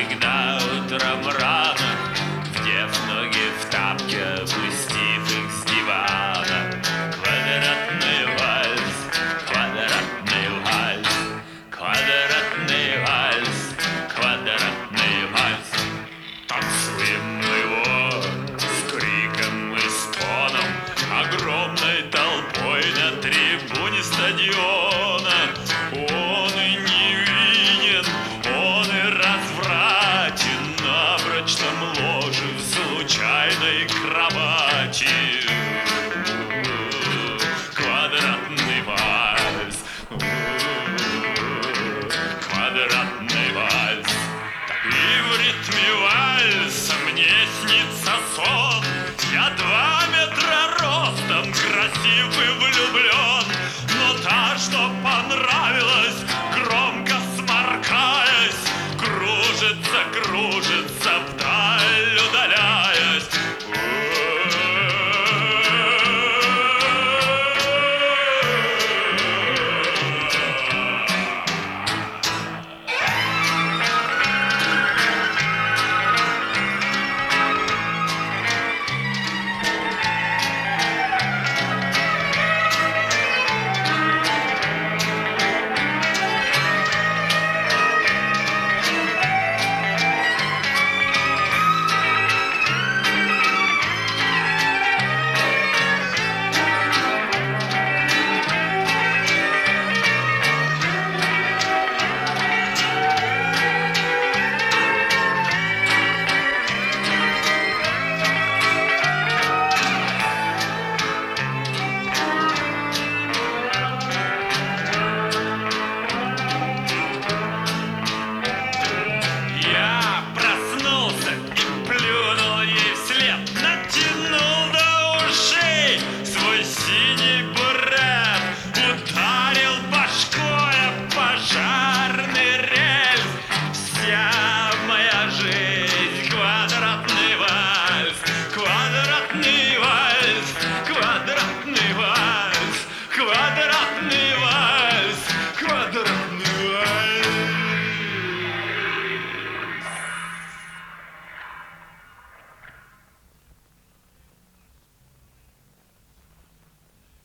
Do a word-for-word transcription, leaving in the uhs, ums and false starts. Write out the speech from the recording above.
всегда утром рано, вдев ноги в тапки, опустив их с дивана. Квадратный вальс, квадратный вальс, квадратный вальс, квадратный вальс. Танцуем мы его с криком и стоном, огромной толпой на трибуне стадиона. Он и невинен, он и развратен на брачном ложе в случайной кровати. Квадратный вальс, квадратный вальс. И в ритме вальса мне снится сон. Я два метра ростом, красив и влюблен. Но та, что понравилась, громко сморкаясь, кружится, кружится вдаль.